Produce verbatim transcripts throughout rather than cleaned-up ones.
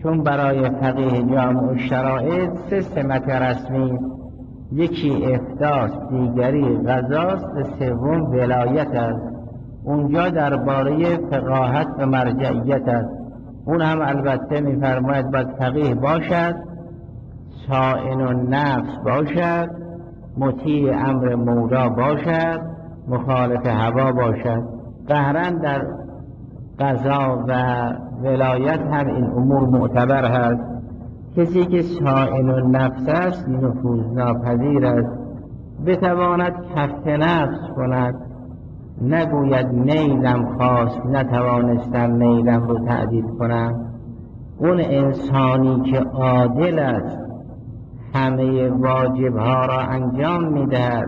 چون برای فقیه جامع الشرائط سه سمت رسمی، یکی افتاست، دیگری قضاست و سوم ولایت است. اونجا درباره فقاهت و مرجعیت است. اون هم البته میفرماید باید فقیه باشد، صائن النفس باشد، مطیع امر مولا باشد، مخالف هوا باشد. قهرا در قضا و ولایت هم این امور معتبر هست. کسی که صائن النفس است نفوذ ناپذیر است، بتواند کف نفس کند، نگوید میلم خواست نتوانستم میلم رو تعدیل کنم. اون انسانی که عادل است، همه واجبها را انجام میدهد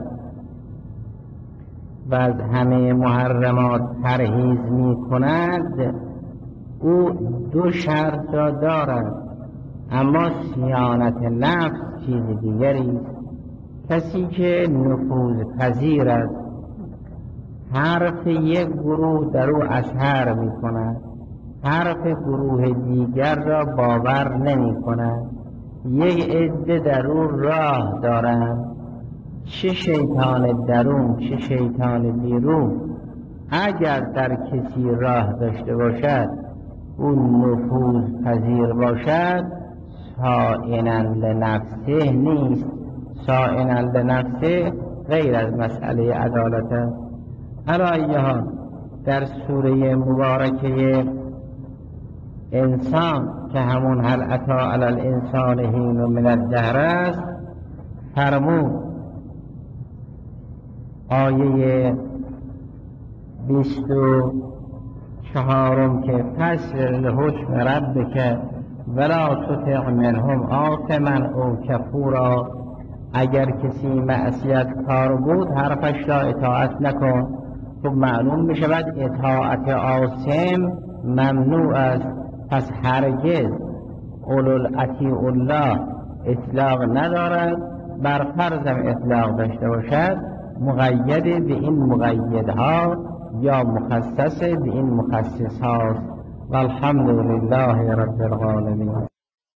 و از همه محرمات پرهیز می کند، او دو شرط را دارد. اما صیانت نفس چیز دیگری. کسی که نفوذ پذیر است، حرف یک گروه در او اثر می کند، حرف گروه دیگر را باور نمی کند. یک عده در او راه دارند، چه شیطان درون چه شیطان بیرون اگر در کسی راه داشته باشد، اون نفوذ پذیر باشد، صائنا لنفسه نیست. صائنا لنفسه غیر از مسئله عدالت است. علی ای حال در سوره مبارکه انسان که همون هل اتی علی الانسان حین من الدهر است، فرمود آیه بیست و چهارم که فصل لحکم ربک ولا تطع منهم آثما او کفورا، اگر کسی معصیت کار بود حرفش را اطاعت نکن. خب معلوم می شود اطاعت آثم ممنوع است. پس هرگز اولوالعطیع الله اطلاق ندارد، بر فرضم اطلاق داشته باشد مقید به این مقیدها یا مخصص به این مخصص هاست. والحمد لله رب العالمین.